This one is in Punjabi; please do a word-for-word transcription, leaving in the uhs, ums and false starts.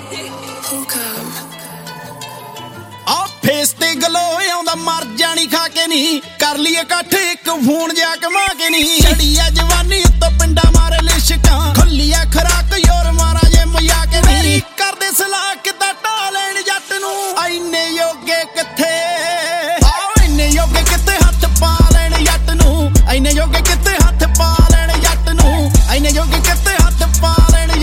ਆ ਫੇਸ ਤੇ ਗਲੋ ਆਉਂਦਾ ਮਰ ਜਾਣੀ ਖਾ ਕੇ ਨੀ ਕਰ ਲਈ ਇਕੱਠ ਇੱਕ ਫੋਨ ਜਾ ਕਮਾ ਕੇ ਨੀ ਛੜੀ ਆ ਜਵਾਨੀ ਉੱਤੋਂ ਪਿੰਡਾ ਮਾਰੇ ਲਿਸ਼ਕਾਂ ਖੁੱਲੀ ਆ ਖਰਾਕ ਯੋਰ ਮਾਰਾ ਜੇ ਮਜਾ ਕੇ ਨੀ ਕਰਦੇ ਸਲਾਹ ਕਿੱਦਾਂ ਢਾ ਲੈਣ ਜੱਟ ਨੂੰ ਐਨੇ ਯੋਗੇ ਕਿੱਥੇ ਆਹ ਐਨੇ ਯੋਗੇ ਕਿੱਥੇ ਹੱਥ ਪਾ ਲੈਣ ਜੱਟ ਨੂੰ ਐਨੇ ਯੋਗੇ ਕਿੱਥੇ ਹੱਥ ਪਾ ਲੈਣ ਜੱਟ ਨੂੰ ਐਨੇ ਯੋਗੇ ਕਿੱਥੇ ਹੱਥ ਪਾ